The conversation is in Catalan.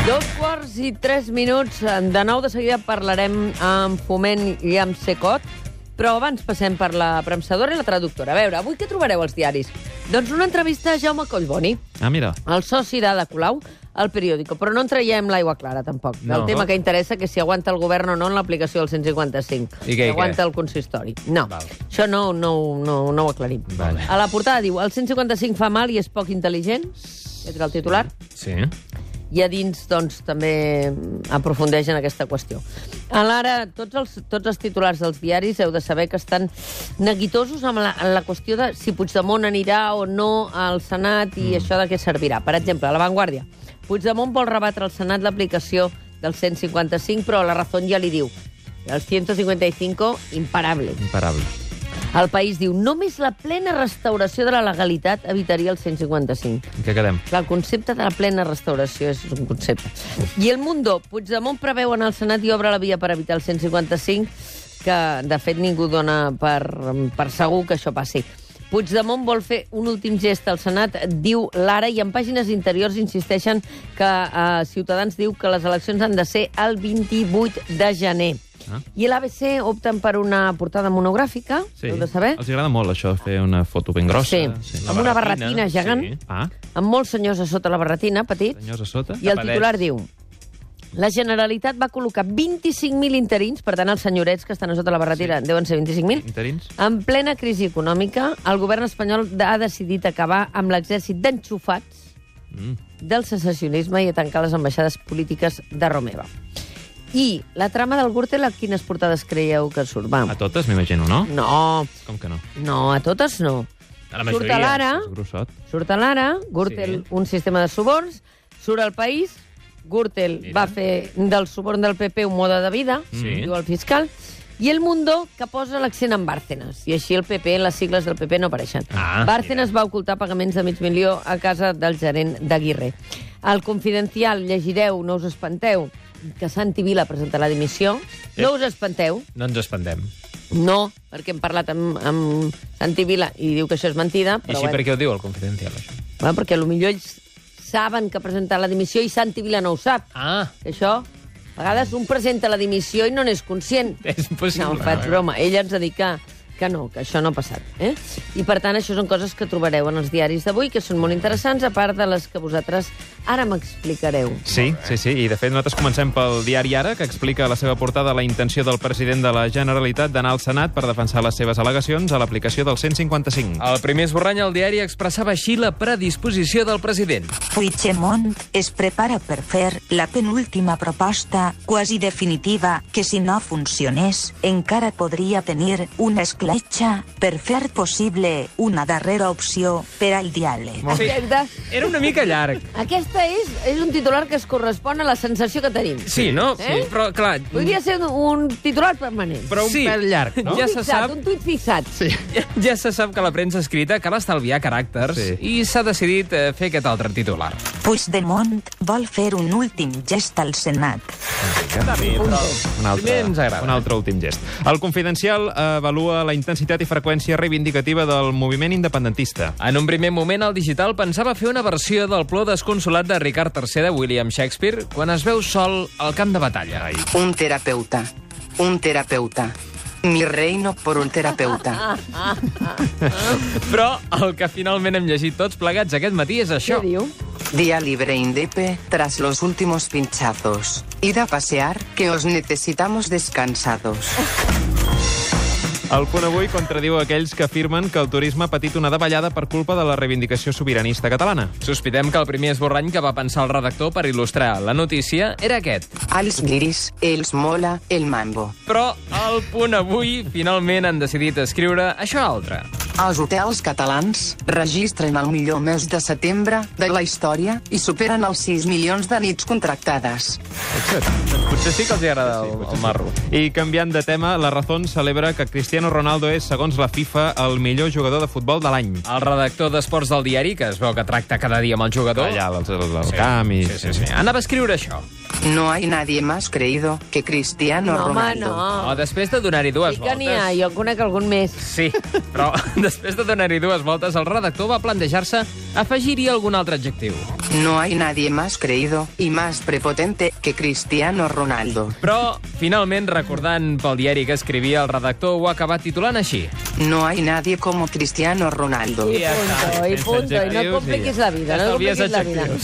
2:03. De nou, de seguida parlarem amb Foment i amb Cecot, però abans passem per la premsadora i la traductora. A veure, avui què trobareu als diaris? Doncs una entrevista a Jaume Collboni, mira. el soci d'Ada Colau, al periòdico. Però no en traiem l'aigua clara, tampoc. El tema que interessa, que és si aguanta el govern o no en l'aplicació del 155. I què, aguanta el consistori. No, això no ho aclarim. Vale. A la portada diu, el 155 fa mal i és poc intel·ligent. És el titular. Sí. I a dins, doncs, també aprofundeix en aquesta qüestió. A l'ara, tots els titulars dels diaris heu de saber que estan neguitosos amb la qüestió de si Puigdemont anirà o no al Senat i això de què servirà. Per exemple, a La Vanguardia, Puigdemont vol rebatre al Senat l'aplicació del 155, però la Razón ja li diu el 155, imparable. Imparable. El País diu, només la plena restauració de la legalitat evitaria el 155. En què quedem? Clar, el concepte de la plena restauració és un concepte. I El Mundo, Puigdemont preveu en el Senat i obre la via per evitar el 155, que de fet ningú dona per segur que això passi. Puigdemont vol fer un últim gest al Senat, diu l'Ara, i en pàgines interiors insisteixen que Ciutadans diu que les eleccions han de ser el 28 de gener. I l'ABC opten per una portada monogràfica, heu de saber. Els agrada molt això, fer una foto ben grossa. Sí, amb una barretina gegant, amb molts senyors a sota la barretina, petits. Senyors a sota. I el titular diu, la Generalitat va col·locar 25.000 interins, per tant els senyorets que estan a sota la barretina deuen ser 25.000. Interins. En plena crisi econòmica, el govern espanyol ha decidit acabar amb l'exèrcit d'enxufats del secessionisme i a tancar les ambaixades polítiques de Romeva. I la trama del Gürtel, a quines portades creieu que surt? Va. A totes, m'imagino, no? No. Com que no? No, a totes no. A la majoria. Surt a l'Ara, Gürtel, un sistema de suborns, surt al País, Gürtel va fer del suborn del PP un mode de vida, diu el fiscal, i El Mundo, que posa l'accent en Bárcenas. I així el PP, les sigles del PP no apareixen. Bárcenas va ocultar pagaments de $500,000 a casa del gerent d'Aguirre. Al Confidencial llegireu, no us espanteu, que Santi Vila presentarà dimissió. No us espanteu. No ens espantem. No, perquè hem parlat amb Santi Vila i diu que això és mentida. I així per què ho diu el Confidencial, això? Bueno, perquè potser ells saben que ha presentat la dimissió i Santi Vila no ho sap. Això, a vegades un presenta la dimissió i no n'és conscient. És possible. No, faig broma. Ell ens ha dit que no, que això no ha passat. I, per tant, això són coses que trobareu en els diaris d'avui, que són molt interessants, a part de les que vosaltres ara m'explicareu. Sí. I, de fet, nosaltres comencem pel diari Ara, que explica a la seva portada la intenció del president de la Generalitat d'anar al Senat per defensar les seves al·legacions a l'aplicació del 155. El primer esborrany al diari expressava així la predisposició del president. Puigdemont es prepara per fer la penúltima proposta, quasi definitiva, que si no funcionés, encara podria tenir una escletxa per fer possible una darrera opció per al diàleg. Era una mica llarg. Aquesta és un titular que es correspon a la sensació que tenim. Sí, no? Però, clar... Podria ser un titular permanent. Però un pèl llarg, no? Un tuit fixat. Ja se sap que la premsa escrita cal estalviar caràcters i s'ha decidit fer aquest altre titular. Puigdemont vol fer un últim gest al Senat. Un altre últim gest. El Confidencial avalua la intensitat i freqüència reivindicativa del moviment independentista. En un primer moment, el Digital pensava fer una versió del plor desconsolat de Ricard III de William Shakespeare quan es veu sol al camp de batalla. Un terapeuta. Mi reino por un terapeuta. Però el que finalment hem llegit tots plegats aquest matí és això. Què diu? Día libre Indepe, tras los últimos pinchazos. Id a pasear, que os necesitamos descansados. El Punt Avui contradiu aquells que afirmen que el turisme ha patit una davallada per culpa de la reivindicació sobiranista catalana. Sospitem que el primer esborrany que va pensar el redactor per il·lustrar la notícia era aquest. Als guiris, els mola el mambo. Però al Punt Avui finalment han decidit escriure això altre. Els hotels catalans registren el millor mes de setembre de la història i superen els 6 milions de nits contractades. Potser sí que els agrada el marro. I canviant de tema, la Razón celebra que Cristiano Ronaldo és, segons la FIFA, el millor jugador de futbol de l'any. El redactor d'Esports del diari, que es veu que tracta cada dia amb el jugador... Allà, al camp i... Sí. Anava a escriure això. No hay nadie más creído que Cristiano Ronaldo. No. Després de donar-hi dues voltes... Sí que n'hi ha, jo conec algun més. Sí, però Després de donar-hi 2 voltes, el redactor va plantejar-se afegir-hi algun altre adjectiu. No hay nadie más creído y más prepotente que Cristiano Ronaldo. Però, finalment, recordant pel diari que escrivia, el redactor ho ha acabat titulant així. No hay nadie como Cristiano Ronaldo. I ja està. I punto. I no compliquis la vida. No compliquis la vida.